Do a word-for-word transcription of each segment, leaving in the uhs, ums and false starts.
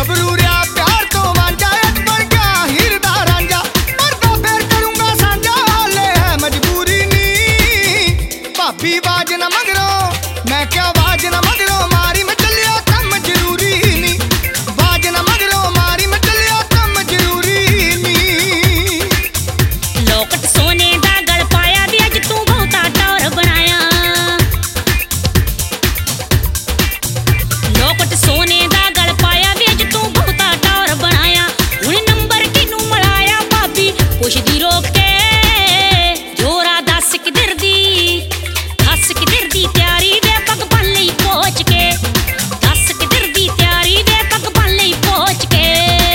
गबरू रहा प्यार तो वांझा अज बन गया हीर दा रांझा पर तो फिर करूंगा सांझा ले है मजबूरी नी भाभी बाज ना मगरो मैं क्या बाज ना मगरो मारी मैं चलिया कम जरूरी नी बाज ना मगरो मारी मैं चलिया कम जरूरी नी लोकट सोने दा गल पाया दी अज तू बहुता टौर बनाया लोकट सोने दा गल पाया दी अज तू बहुता टौर बनाया हुण नंबर किनू मिलाया भाभी पुछदी रोक के जोरा दस किधर दी दस किधर दी त्यारी दे पग बन लई पहुंच के दस किधर दी त्यारी दे पग बन लई पहुंच के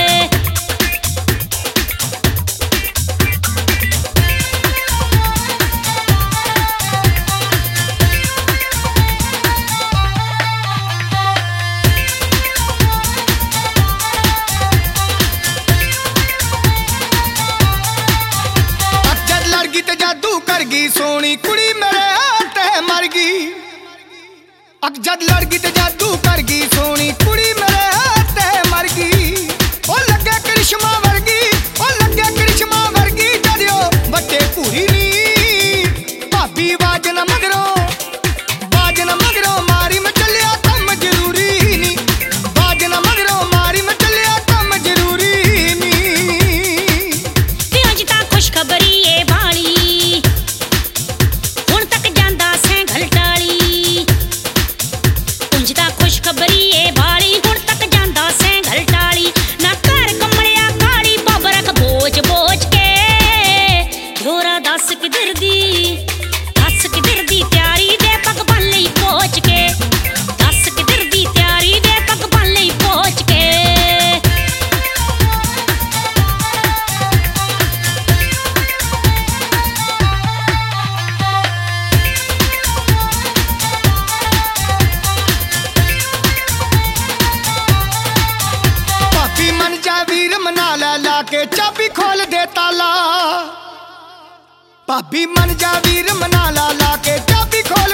जद लड़गी ते जादू कर गई सोनी कुड़ी मेरे ते मर गई अक जद लड़गी ते जादू कर गई सोनी कुड़ी मेरे ते मर गई ओ लगे करिश्मा वर्गी ओ लगे करिश्मा वर्गी जदियो बट्टे पूरी नी भाभी बाज ना मगरो बाज ना मगरो मारी मैं चलिया कम जरूरी नी बाज ना मगरो मारी मैं चलिया कम जरूरी नी ते अज तां खुशखबरी ए भाली हुण तक जांदा सैंघल टाली उंज तां खुशखबरी ए भाली हुण तक जांदा सैंघल टाली ना घर कमलिया काली बाबर रख बोझ बोझ के जोरा दस किधर दी दस किधर दी त्यारी दे पग बन लई पहुंच के दस किधर दी त्यारी दे पग बन लई पहुंच के भाभी मन जा वीर मना ला ला के चाबी खोल दे ताला भाभी मन जा वीर मना ला ला के चाबी खोल